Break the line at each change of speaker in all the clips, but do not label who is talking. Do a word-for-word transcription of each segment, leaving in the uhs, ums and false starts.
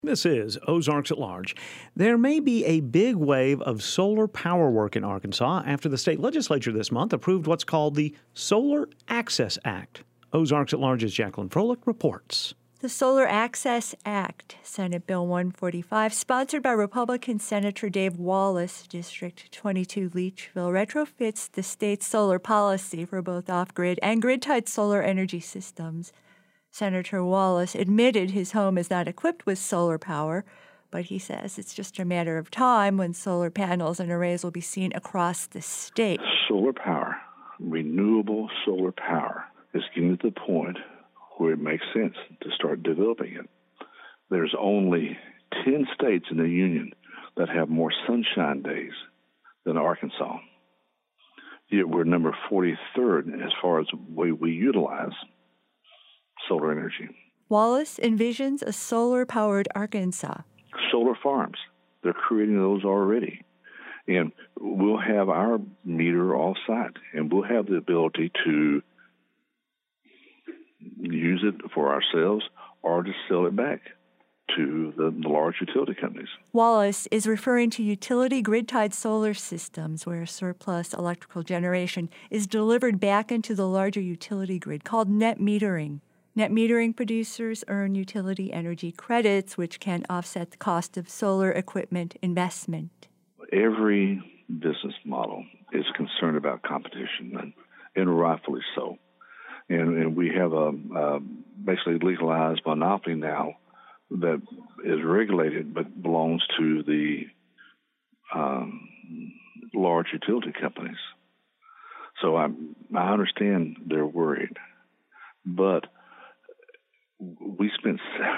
This is Ozarks at Large. There may be a big wave of solar power work in Arkansas after the state legislature this month approved what's called the Solar Access Act. Ozarks at Large's Jacqueline Froelich reports.
The Solar Access Act, Senate Bill one forty-five, sponsored by Republican Senator Dave Wallace, District twenty-two, Leachville, retrofits the state's solar policy for both off-grid and grid-tied solar energy systems. Senator Wallace admitted his home is not equipped with solar power, but he says it's just a matter of time when solar panels and arrays will be seen across the state.
Solar power, renewable solar power, is getting to the point where it makes sense to start developing it. There's only ten states in the union that have more sunshine days than Arkansas. Yet we're number forty-third as far as the way we utilize solar energy.
Wallace envisions a solar-powered Arkansas.
Solar farms, they're creating those already. And we'll have our meter off-site, and we'll have the ability to use it for ourselves or to sell it back to the, the large utility companies.
Wallace is referring to utility grid-tied solar systems where surplus electrical generation is delivered back into the larger utility grid, called net metering. Net metering producers earn utility energy credits, which can offset the cost of solar equipment investment.
Every business model is concerned about competition, and, and rightfully so. And, and we have a, a basically legalized monopoly now that is regulated but belongs to the um, large utility companies. So I, I understand they're worried, but we spent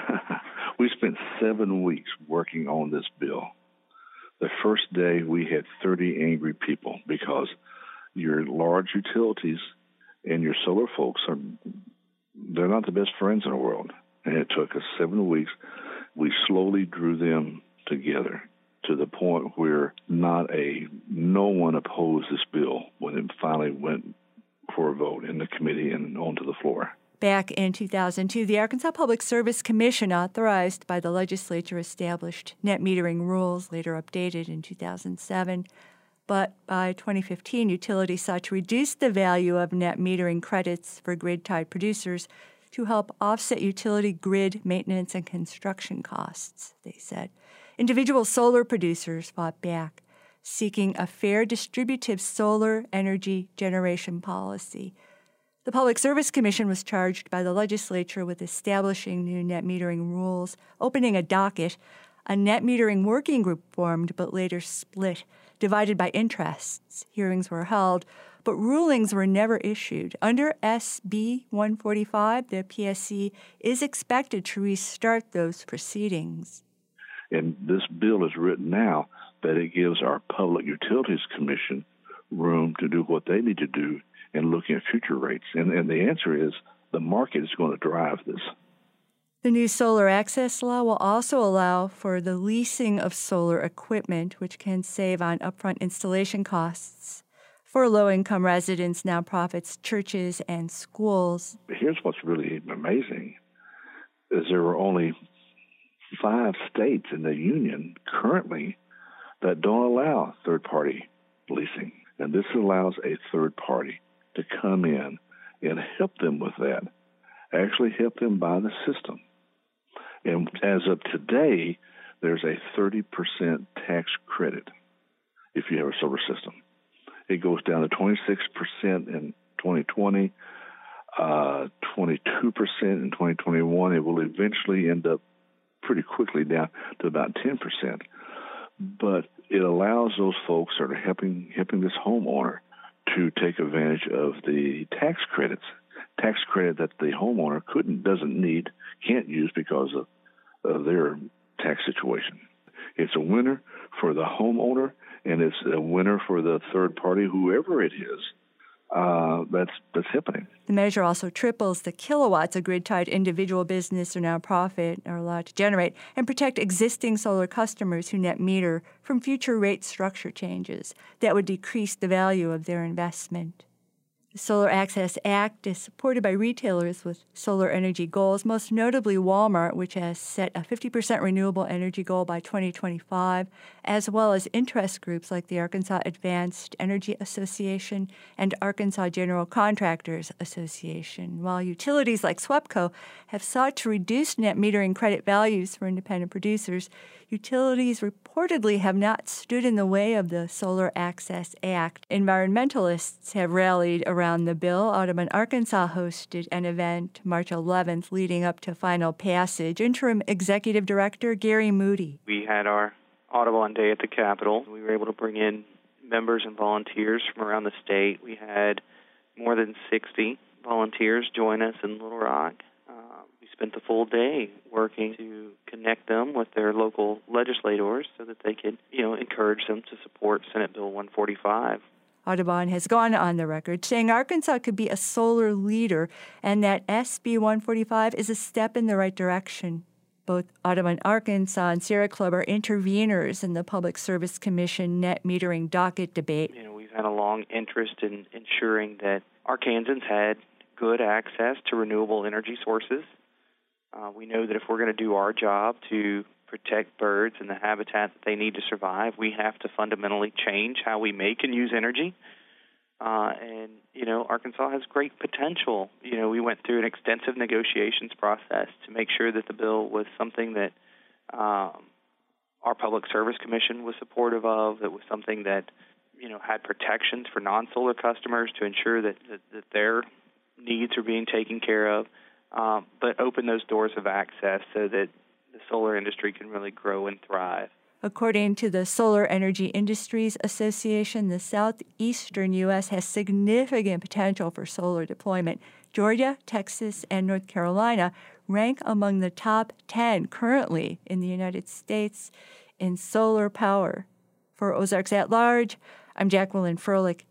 we spent seven weeks working on this bill. The first day we had thirty angry people because your large utilities and your solar folks are they're not the best friends in the world. And it took us seven weeks. We slowly drew them together to the point where not a no one opposed this bill when it finally went for a vote in the committee and onto the floor.
Back in two thousand two, the Arkansas Public Service Commission, authorized by the legislature, established net metering rules, later updated in two thousand seven. But by twenty fifteen, utilities sought to reduce the value of net metering credits for grid-tied producers to help offset utility grid maintenance and construction costs, they said. Individual solar producers fought back, seeking a fair distributive solar energy generation policy. The Public Service Commission was charged by the legislature with establishing new net metering rules, opening a docket. A net metering working group formed but later split, divided by interests. Hearings were held, but rulings were never issued. Under S B one forty-five, the P S C is expected to restart those proceedings.
And this bill is written now that it gives our Public Utilities Commission room to do what they need to do and looking at future rates. And, and the answer is the market is going to drive this.
The new solar access law will also allow for the leasing of solar equipment, which can save on upfront installation costs for low-income residents, nonprofits, churches, and schools.
Here's what's really amazing, is there are only five states in the union currently that don't allow third-party leasing. And this allows a third party to come in and help them with that, actually help them buy the system. And as of today, there's a thirty percent tax credit if you have a solar system. It goes down to twenty-six percent in twenty twenty, uh, twenty-two percent in twenty twenty-one. It will eventually end up pretty quickly down to about ten percent. But it allows those folks that are helping, helping this homeowner to take advantage of the tax credits, tax credit that the homeowner couldn't, doesn't need, can't use because of, of their tax situation. It's a winner for the homeowner, and it's a winner for the third party, whoever it is, uh, that's that's happening.
The measure also triples the kilowatts a grid-tied individual business or nonprofit are allowed to generate and protect existing solar customers who net meter from future rate structure changes that would decrease the value of their investment. The Solar Access Act is supported by retailers with solar energy goals, most notably Walmart, which has set a fifty percent renewable energy goal by twenty twenty-five, as well as interest groups like the Arkansas Advanced Energy Association and Arkansas General Contractors Association, while utilities like SWEPCO have sought to reduce net metering credit values for independent producers. Utilities reportedly have not stood in the way of the Solar Access Act. Environmentalists have rallied around the bill. Audubon, Arkansas hosted an event March eleventh leading up to final passage. Interim Executive Director Gary Moody.
We had our Audubon Day at the Capitol. We were able to bring in members and volunteers from around the state. We had more than sixty volunteers join us in Little Rock. We spent the full day working to connect them with their local legislators so that they could, you know, encourage them to support Senate Bill one forty-five.
Audubon has gone on the record saying Arkansas could be a solar leader and that S B one forty-five is a step in the right direction. Both Audubon, Arkansas and Sierra Club are interveners in the Public Service Commission net metering docket debate.
You know, we've had a long interest in ensuring that Arkansans had good access to renewable energy sources. Uh, we know that if we're going to do our job to protect birds and the habitat that they need to survive, we have to fundamentally change how we make and use energy. Uh, and, you know, Arkansas has great potential. You know, we went through an extensive negotiations process to make sure that the bill was something that um, our Public Service Commission was supportive of, that was something that, you know, had protections for non-solar customers to ensure that, that, that their needs are being taken care of. Um, but open those doors of access so that the solar industry can really grow and thrive.
According to the Solar Energy Industries Association, the southeastern U S has significant potential for solar deployment. Georgia, Texas, and North Carolina rank among the top ten currently in the United States in solar power. For Ozarks at Large, I'm Jacqueline Froelich.